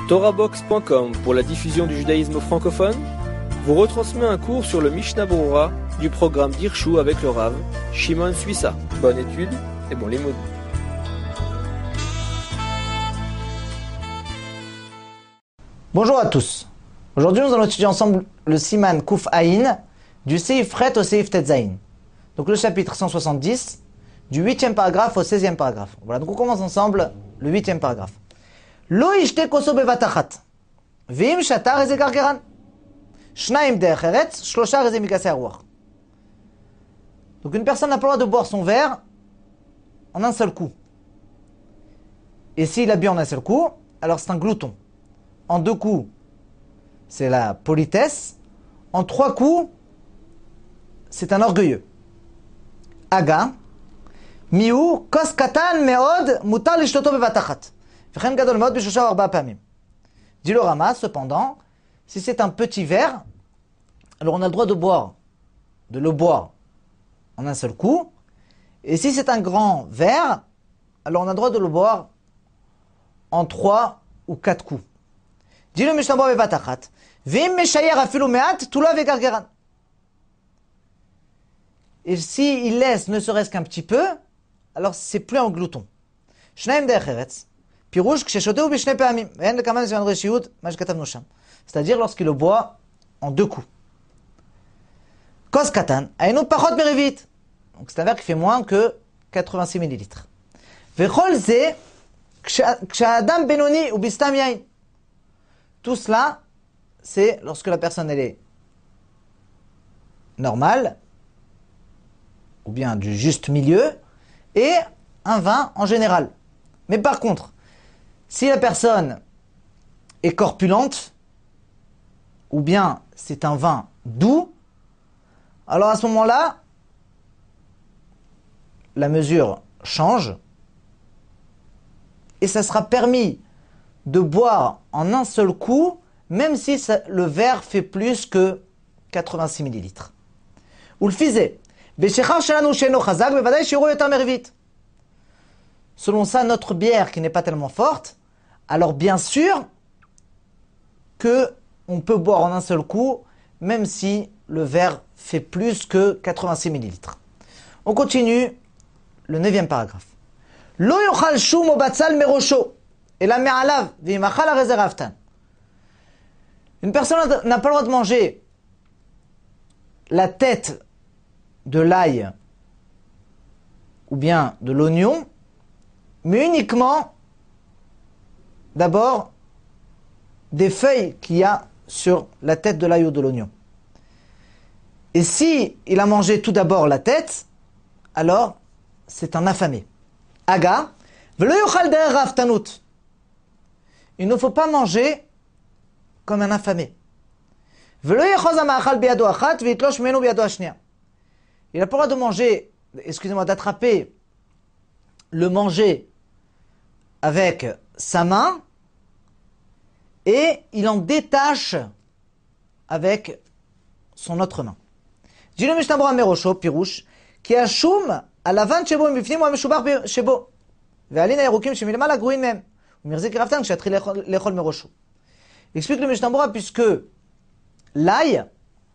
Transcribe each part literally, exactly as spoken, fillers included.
Torahbox point com pour la diffusion du judaïsme francophone vous retransmet un cours sur le Mishnah Berurah du programme d'Hirshu avec le Rav Shimon Suissa. Bonne étude et bon limoud. Bonjour à tous. Aujourd'hui, nous allons étudier ensemble le Siman Kuf Aïn du Seif Ret au Seif Tetzaïn. Donc le chapitre cent soixante-dix du huitième paragraphe au seizième paragraphe. Voilà, donc on commence ensemble le huitième paragraphe. Lo ishte koso bevatachat. Vim shatar eze gargeran. Shnaim derech eretz, shloshar eze mikasei haruach. Donc une personne n'a pas le droit de boire son verre en un seul coup. Et s'il a bu en un seul coup, alors c'est un glouton. En deux coups, c'est la politesse. En trois coups, c'est un orgueilleux. Aga, miou, kos katan meod, mutar lishtoto bevatachat. V'chen gadol meod b'shosha ou arba'a pamim. Dit le Rama, cependant, si c'est un petit verre, alors on a le droit de boire, de le boire en un seul coup. Et si c'est un grand verre, alors on a le droit de le boire en trois ou quatre coups. Dit le Mishnah Berurah bevatachat. V'im meshayer afilu me'at, tula vegargeran. Et s'il laisse ne serait-ce qu'un petit peu, alors c'est plus un glouton. Shnaim derech eretz, pirouche ksheshoteu b'shnei pa'amim, ve'en lekaman z'yan reshiyut, ma shekatavnu sham. C'est-à-dire lorsqu'il le boit en deux coups. Kos katan, aynu pachot merivit. Donc c'est un verre qui fait moins que quatre-vingt-six millilitres. Vechol ze, ksha'adam benoni ou bistam yain. Tout cela, c'est lorsque la personne elle est normale, ou bien du juste milieu, et un vin en général. Mais par contre, si la personne est corpulente, ou bien c'est un vin doux, alors à ce moment-là, la mesure change, et ça sera permis de boire en un seul coup, même si ça, le verre fait plus que quatre-vingt-six millilitres. Ou le fisé. Selon ça, notre bière qui n'est pas tellement forte, alors bien sûr que on peut boire en un seul coup, même si le verre fait plus que quatre-vingt-six millilitres. On continue le neuvième paragraphe. Lo yochal shum o batzal merosho, et la me'alav v'imachal harezer haftan. Une personne n'a pas le droit de manger la tête de l'ail ou bien de l'oignon, mais uniquement d'abord des feuilles qu'il y a sur la tête de l'ail ou de l'oignon. Et si il a mangé tout d'abord la tête, alors c'est un affamé. Aga, v'lo yochal derech haftanut. Il ne faut pas manger comme un affamé. V'lo yachoz ha'ma'achal biyado achat v'yitlosh mimenu biyado hashniya. Il n'a pas le droit de manger, excusez-moi, d'attraper le manger avec sa main et il en détache avec son autre main. Dit le Mishnah Berurah merosho, pirouche, ki hashum halavan shebo mibifnim ou hameshubach shebo, ve'alin hayerukim shemilemala gruin mehem, u'mirzik raftan kshatchil lechol merosho. Il explique le Mishnah Berurah puisque l'ail,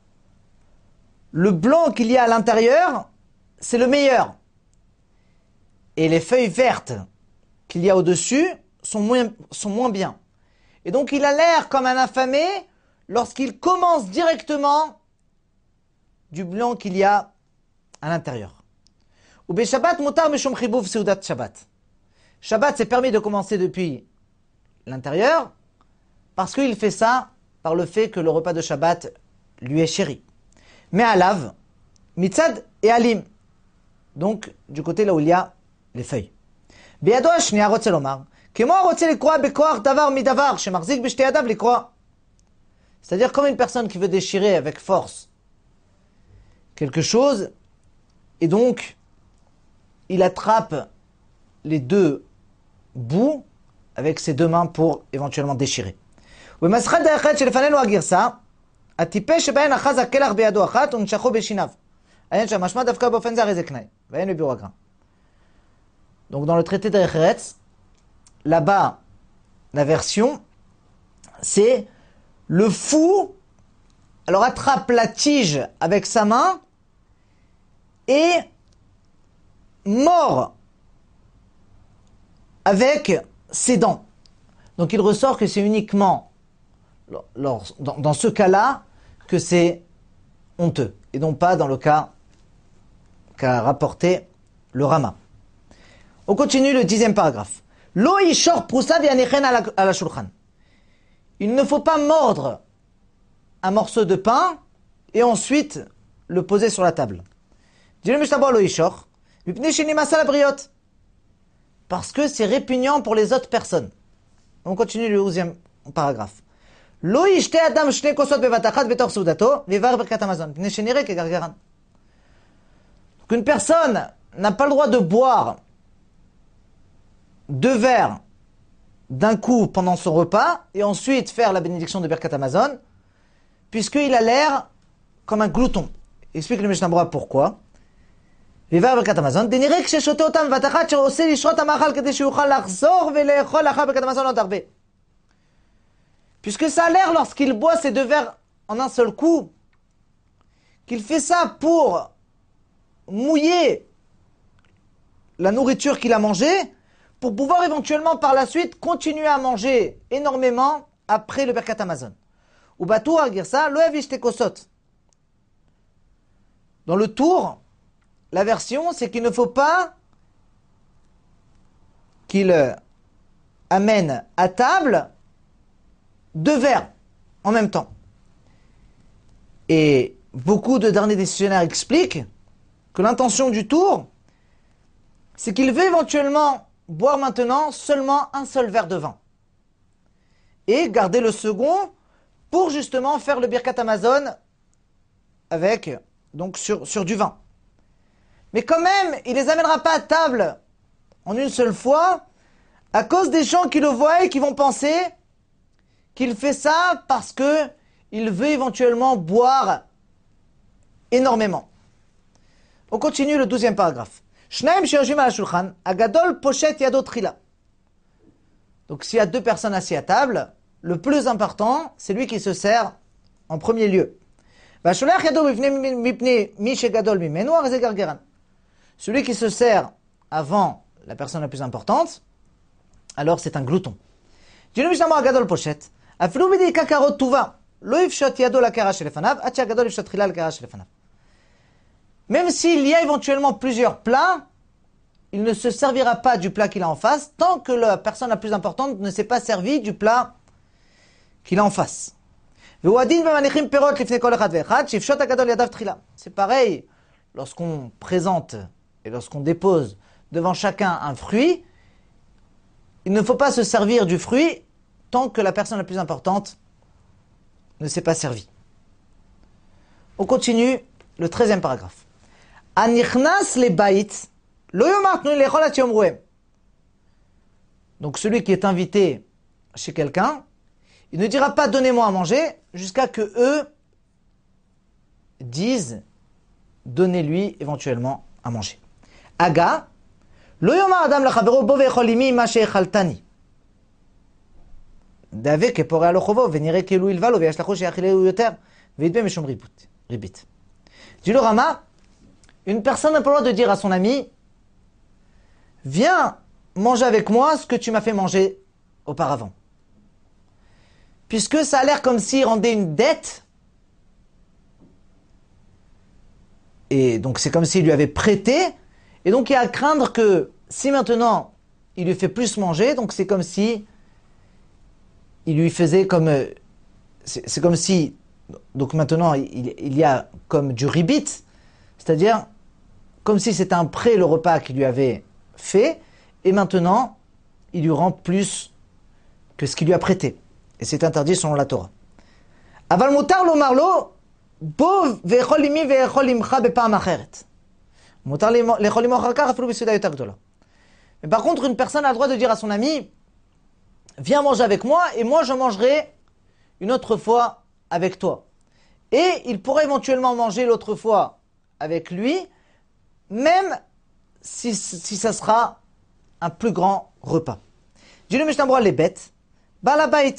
le blanc qu'il y a à l'intérieur, c'est le meilleur. Et les feuilles vertes qu'il y a au-dessus sont moins, sont moins bien. Et donc il a l'air comme un affamé lorsqu'il commence directement du blanc qu'il y a à l'intérieur. Ou be Shabbat mutar mishum chibuv seudat Shabbat. Shabbat, c'est permis de commencer depuis l'intérieur parce qu'il fait ça par le fait que le repas de Shabbat lui est chéri. Mais alav, mitzad et alim. Donc, du côté là où il y a les feuilles. Biyado hashniya rotze lomar, kemo rotze likroa bekoach davar midavar, shemarzik b'shtei yadav likroa. C'est-à-dire comme une personne qui veut déchirer avec force quelque chose, et donc, il attrape les deux bouts avec ses deux mains pour éventuellement déchirer. ובמסחת האחד שלפנינו הגרסה, הטיפש שבהן אחז הקלח בידו אחת ונשכו בשיניו. העניין שהמשמע דווקא באופן זה הרי זה קנאי, ואין בביאור הגר"א. Donc dans le traité de Eretz, là-bas, la version, c'est le fou, alors attrape la tige avec sa main et mord avec ses dents. Donc il ressort que c'est uniquement dans, dans ce cas-là que c'est honteux, et non pas dans le cas qu'a rapporté le Rama. On continue le dixième paragraphe. Lo ishor prousa v'yanechen à la shulchan. Il ne faut pas mordre un morceau de pain et ensuite le poser sur la table. Dit le Mishnah lo ishor, mipnei shenimasa la briot. Parce que c'est répugnant pour les autres personnes. On continue le onzième paragraphe. Lo yishte adam shne kosot bevatachat betor soudato vivar berkat Hamazon. Mipnei shenire kegargaran. Donc une personne n'a pas le droit de boire deux verres d'un coup pendant son repas et ensuite faire la bénédiction de Birkat Hamazon, puisqu'il a l'air comme un glouton. Explique le Mishnah Berurah pourquoi. Vivar Birkat Hamazon, déniré que shechote otam vatachat sheose lishrot hamachal kede sheyuchal lachzor velechol achar Birkat Hamazon od harbe. Puisque ça a l'air lorsqu'il boit ces deux verres en un seul coup, qu'il fait ça pour mouiller la nourriture qu'il a mangée, pour pouvoir éventuellement par la suite continuer à manger énormément après le Birkat Hamazon. Ou batou à girsa lo yavishte kosot. Dans le tour, la version c'est qu'il ne faut pas qu'il amène à table deux verres en même temps. Et beaucoup de derniers décisionnaires expliquent que l'intention du tour, c'est qu'il veut éventuellement boire maintenant seulement un seul verre de vin. Et garder le second pour justement faire le Birkat Hamazon avec, donc sur, sur du vin. Mais quand même, il les amènera pas à table en une seule fois à cause des gens qui le voient et qui vont penser qu'il fait ça parce que il veut éventuellement boire énormément. On continue le douzième paragraphe. Shnaim sheyoshvim al shulchan, agadol pochet yado trila. Donc s'il y a deux personnes assises à table, le plus important, c'est lui qui se sert en premier lieu. Vasholach yado mipnei mi shegadol mimenu arze gargeran. Celui qui se sert avant la personne la plus importante, alors c'est un glouton. Dinu mishnamo agadol pochet, afilu bidi kakarot tuva, lo yifshot yado lakara shelefanav, at shegadol yifshot trila lakara shelefanav. Même s'il y a éventuellement plusieurs plats, il ne se servira pas du plat qu'il a en face tant que la personne la plus importante ne s'est pas servie du plat qu'il a en face. C'est pareil lorsqu'on présente et lorsqu'on dépose devant chacun un fruit, il ne faut pas se servir du fruit tant que la personne la plus importante ne s'est pas servie. On continue le treizième paragraphe. Anichnas le bait, lo yomartnu lechol at yom ruem. Donc celui qui est invité chez quelqu'un, il ne dira pas donnez-moi à manger jusqu'à que eux disent donnez-lui éventuellement à manger. Aga, lo yomar adam lachavero bo ve'echol imi ma she'echaltani. Dave kepore alo chovo venire kelu ilvalo ve'yashlacho she'achileu yoter ve'idbe mishum ribit. Dit le Rama, une personne n'a pas le droit de dire à son ami viens manger avec moi ce que tu m'as fait manger auparavant. Puisque ça a l'air comme s'il rendait une dette, et donc c'est comme s'il lui avait prêté, et donc il y a à craindre que si maintenant il lui fait plus manger, donc c'est comme si il lui faisait comme, c'est, c'est comme si, donc maintenant il, il y a comme du ribit, c'est-à-dire comme si c'était un prêt le repas qu'il lui avait fait, et maintenant il lui rend plus que ce qu'il lui a prêté. Et c'est interdit selon la Torah. Aval mutar lo marlo bo ve'echol imi ve'echol imcha bepa'am acheret. Mutar lechol imo achar kach afilu b'seuda yoter gdola. Mais par contre, une personne a le droit de dire à son ami viens manger avec moi et moi je mangerai une autre fois avec toi. Et il pourrait éventuellement manger l'autre fois avec lui, même si, si ça sera un plus grand repas. Dis le Mishnah Berurah les bêtes, balabait,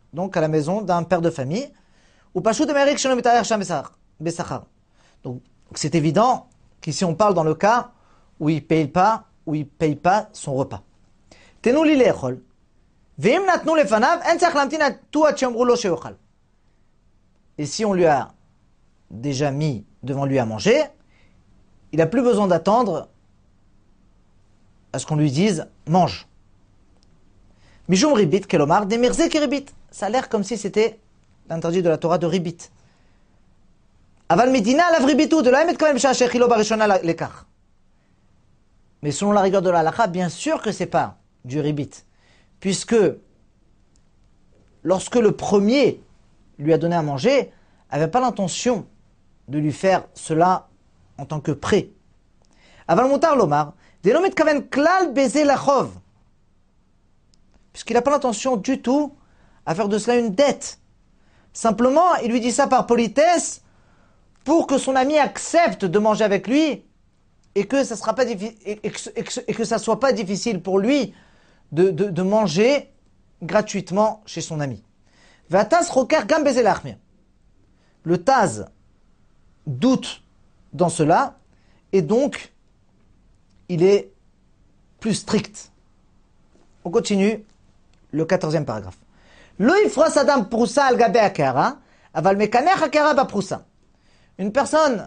donc à la maison d'un père de famille, ou Pashut de Merik Shelo Mitarer Sham Besachar. Donc c'est évident qu'ici on parle dans le cas où il ne paye pas, où il paye pas son repas. Tenu li le'echol, ve'im natnu lefanav, en tzarich lamtin atu ad she'amru lo she'ochal. Et si on lui a déjà mis devant lui à manger, il n'a plus besoin d'attendre à ce qu'on lui dise mange. Mishum ribit kelomar demirze ki ribit. Ça a l'air comme si c'était l'interdit de la Torah de ribit. Aval medina lav ribitu de la emet kamem b'shah shechilo barishona lekach. Mais selon la rigueur de la halakha, bien sûr que c'est pas du ribit, puisque lorsque le premier lui a donné à manger, avait pas l'intention de lui faire cela en tant que prêt. Aval mutar lomar delo mitkaven klal beze lachov, puisqu'il n'a pas l'intention du tout à faire de cela une dette. Simplement, il lui dit ça par politesse pour que son ami accepte de manger avec lui et que ça sera pas diffi- et, et, que, et, que, et que ça soit pas difficile pour lui de, de, de manger gratuitement chez son ami. Vatas roker gam beze lachmir. Le Taz doute dans cela et donc il est plus strict. On continue le quatorzième paragraphe. Lo yifros adam prousa al gabe akara, aval mekanech akara ba prousa. Une personne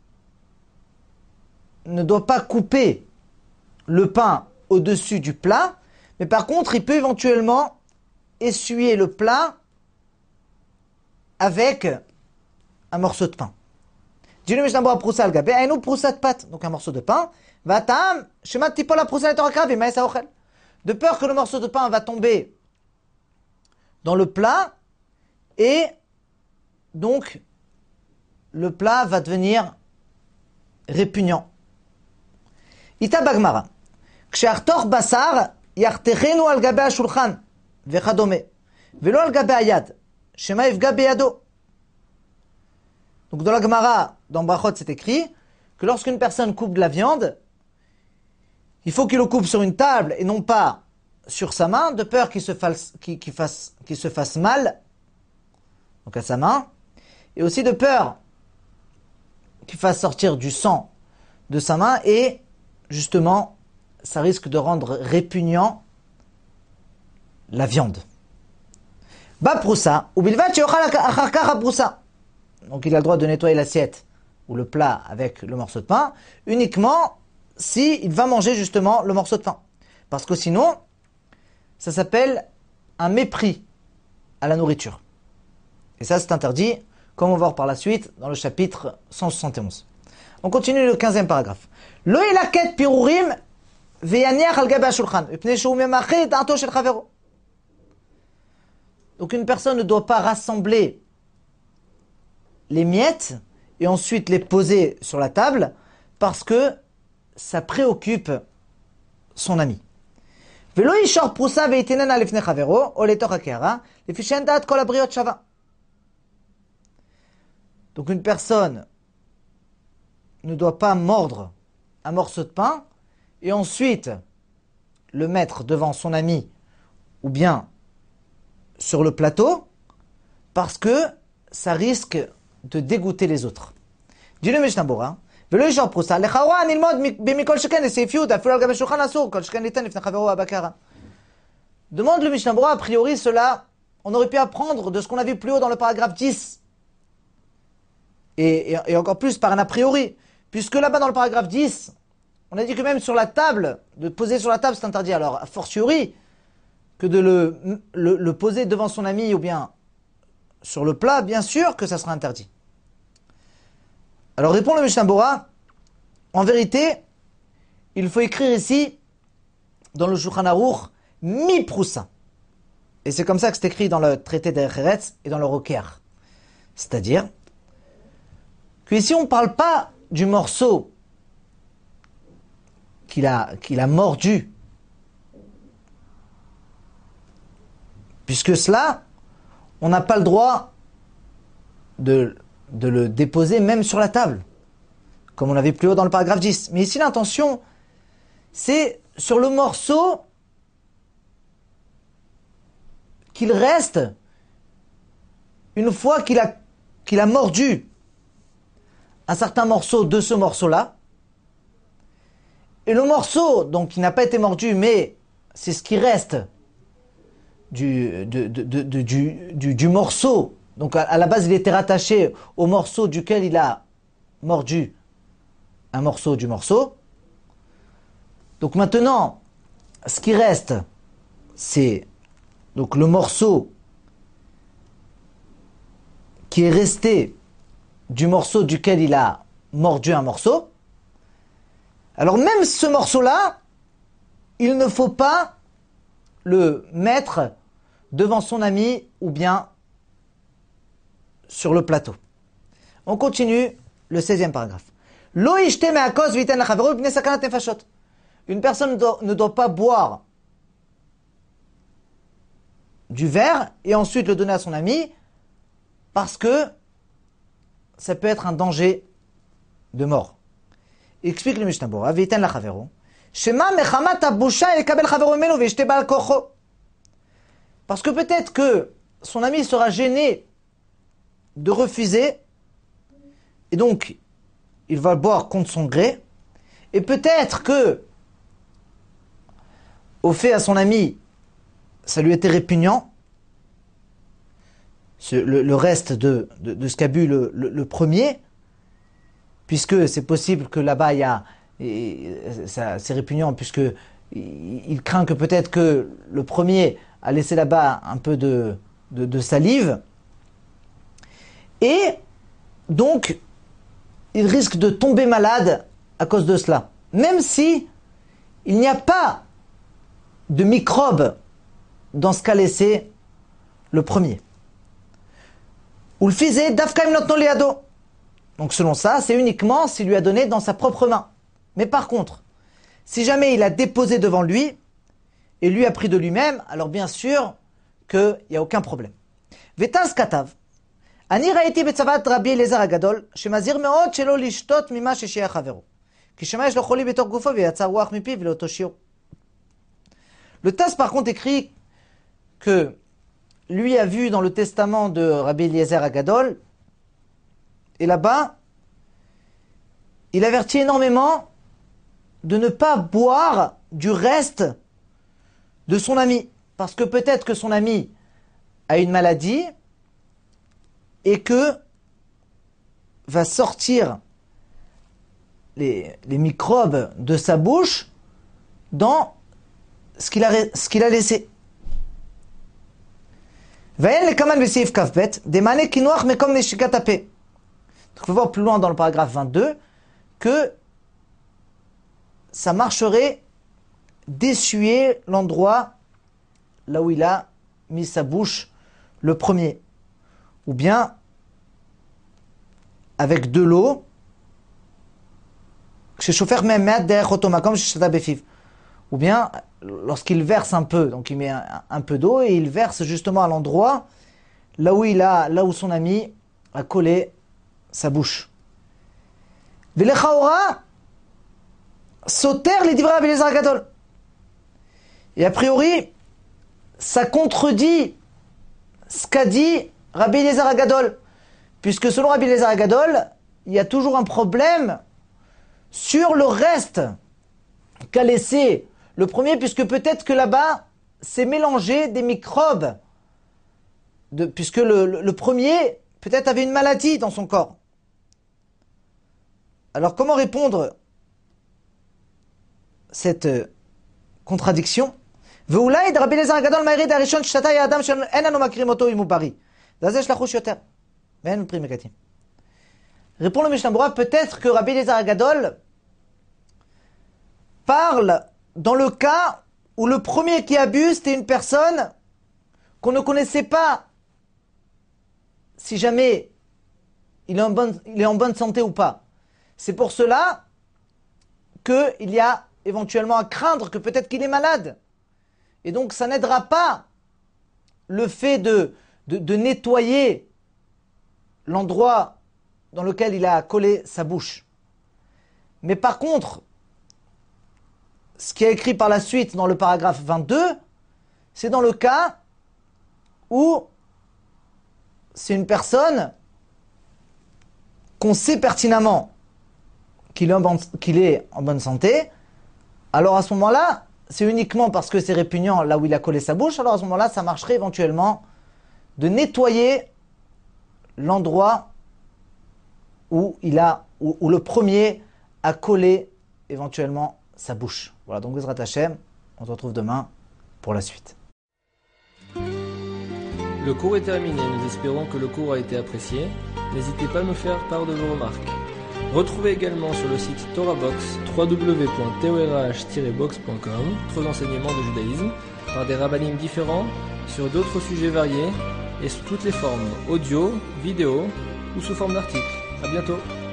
ne doit pas couper le pain au-dessus du plat, mais par contre, il peut éventuellement essuyer le plat avec un morceau de pain. Dis-le mishnabo prousa al gabe, ainu prousa de pâte, donc un morceau de pain. Vatam shemat tipol la prousa letorakav et maïs aochel. De peur que le morceau de pain va tomber dans le plat et donc le plat va devenir répugnant. Ita bagmara. Kshe'artor basar yartechenu al gabe hashulchan vechadome velo al gabe hayad shema yifga beyado. Donc dans la Gemara, dans Brachot, c'est écrit que lorsqu'une personne coupe de la viande, il faut qu'il le coupe sur une table et non pas sur sa main, de peur qu'il se fasse, qu'il, qu'il fasse, qu'il se fasse mal, donc à sa main, et aussi de peur qu'il fasse sortir du sang de sa main, et justement, ça risque de rendre répugnant la viande. Ba proussa, ou bilvat sheochal achar kach proussa. Donc il a le droit de nettoyer l'assiette ou le plat avec le morceau de pain, uniquement si il va manger justement le morceau de pain. Parce que sinon, ça s'appelle un mépris à la nourriture. Et ça, c'est interdit, comme on va voir par la suite dans le chapitre cent soixante et onze. On continue le quinzième paragraphe. Lo elaket pirurim veyaniach al gabe hashulchan mipnei shehu memachet da'ato shel chavero. Donc une personne ne doit pas rassembler les miettes et ensuite les poser sur la table parce que ça préoccupe son ami. Donc une personne ne doit pas mordre un morceau de pain et ensuite le mettre devant son ami ou bien sur le plateau parce que ça risque de dégoûter les autres. Dis le Mishnah Bora. Demande le Mishnah Bora, a priori cela, on aurait pu apprendre de ce qu'on a vu plus haut dans le paragraphe dix. Et, et, et encore plus par un a priori. Puisque là-bas dans le paragraphe dix, on a dit que même sur la table, de poser sur la table c'est interdit. Alors, a fortiori, que de le, le, le poser devant son ami ou bien sur le plat, bien sûr que ça sera interdit. Alors répond le Mishnah Bora, en vérité, il faut écrire ici, dans le Shulchan Aruch, mi proussa. Et c'est comme ça que c'est écrit dans le traité d'Erech Eretz et dans le Roker. C'est-à-dire, que ici on ne parle pas du morceau qu'il a, qu'il a mordu. Puisque cela, on n'a pas le droit de, de le déposer même sur la table, comme on l'avait plus haut dans le paragraphe dix. Mais ici, l'intention, c'est sur le morceau qu'il reste une fois qu'il a, qu'il a mordu un certain morceau de ce morceau-là, et le morceau, donc, qui n'a pas été mordu, mais c'est ce qui reste du, de, de, de, de, du, du, du morceau. Donc, à, à la base, il était rattaché au morceau duquel il a mordu un morceau du morceau. Donc maintenant, ce qui reste, c'est donc le morceau qui est resté du morceau duquel il a mordu un morceau. Alors même ce morceau-là, il ne faut pas le mettre devant son ami ou bien sur le plateau. On continue le seizième paragraphe. Lo ishte me'akos v'yiten lachavero b'nei sakanat nefashot. Une personne ne doit, ne doit pas boire du verre et ensuite le donner à son ami parce que ça peut être un danger de mort. Il explique le Mishnah Bora, v'yiten lachavero, shema mechamat habusha yekabel chavero mimeno v'yishte ba'al kocho. Parce que peut-être que son ami sera gêné de refuser et donc il va boire contre son gré, et peut-être que au fait à son ami ça lui était répugnant, ce, le, le reste de, de, de ce qu'a bu le, le, le premier, puisque c'est possible que là-bas il y a, et, ça, c'est répugnant puisque il, il craint que peut-être que le premier a laissé là-bas un peu de, de, de salive, et donc il risque de tomber malade à cause de cela, même si il n'y a pas de microbes dans ce qu'a laissé le premier. Ou le faisait d'Afkaim notno liado. Donc selon ça, c'est uniquement s'il lui a donné dans sa propre main. Mais par contre, si jamais il a déposé devant lui et lui a pris de lui-même, alors bien sûr qu'il n'y a aucun problème. Vetas katav. אני ראיתי בצוות רבי אליעזר הגדול, שמזהיר מאוד שלא לשתות ממה ששייך חברו. כי שמא יש לו חולי בתוך גופו ויצא רוח מפיו ולאותו שיעור. Le Taz par contre écrit que lui a vu dans le testament de Rabbi Eliezer Agadol, et là-bas, il avertit énormément de ne pas boire du reste de son ami. Parce que peut-être que son ami a une maladie, et que va sortir les, les microbes de sa bouche dans ce qu'il a, ce qu'il a laissé. Donc on va voir plus loin dans le paragraphe vingt-deux que ça marcherait d'essuyer l'endroit là où il a mis sa bouche le premier. Ou bien avec de l'eau, ou bien lorsqu'il verse un peu, donc il met un, un peu d'eau et il verse justement à l'endroit là où il a, là où son ami a collé sa bouche. Et a priori, ça contredit ce qu'a dit Rabbi Eliezer Agadol, puisque selon Rabbi Eliezer Agadol, il y a toujours un problème sur le reste qu'a laissé le premier, puisque peut-être que là-bas, c'est mélangé des microbes, de, puisque le, le, le premier, peut-être avait une maladie dans son corps. Alors comment répondre cette euh, contradiction? ואולי רבי אליעזר הגדול מהיריד הראשון ששתה היה אדם שאין אנו מכירים אותו אם הוא בריא. ואז יש לחוש יותר. ואין מפרים מגתים. Répond le Mishnah Bora, peut-être que Rabbi Eliezer Agadol parle dans le cas où le premier qui a bu, c'était une personne qu'on ne connaissait pas si jamais il est en bonne, il est en bonne santé ou pas. C'est pour cela qu'il y a éventuellement à craindre que peut-être qu'il est malade. Et donc ça n'aidera pas le fait de, de, de nettoyer l'endroit dans lequel il a collé sa bouche. Mais par contre, ce qui est écrit par la suite dans le paragraphe vingt-deux, c'est dans le cas où c'est une personne qu'on sait pertinemment qu'il est, en bonne, qu'il est en bonne santé, alors à ce moment-là, c'est uniquement parce que c'est répugnant là où il a collé sa bouche, alors à ce moment-là, ça marcherait éventuellement de nettoyer l'endroit où, il a, où, où le premier a collé éventuellement sa bouche. Voilà, donc Bezrat Hashem, on se retrouve demain pour la suite. Le cours est terminé, nous espérons que le cours a été apprécié. N'hésitez pas à nous faire part de vos remarques. Retrouvez également sur le site TorahBox w w w point torah tiret box point com d'autres enseignements de judaïsme par des rabbinim différents sur d'autres sujets variés et sous toutes les formes audio, vidéo ou sous forme d'articles. À bientôt.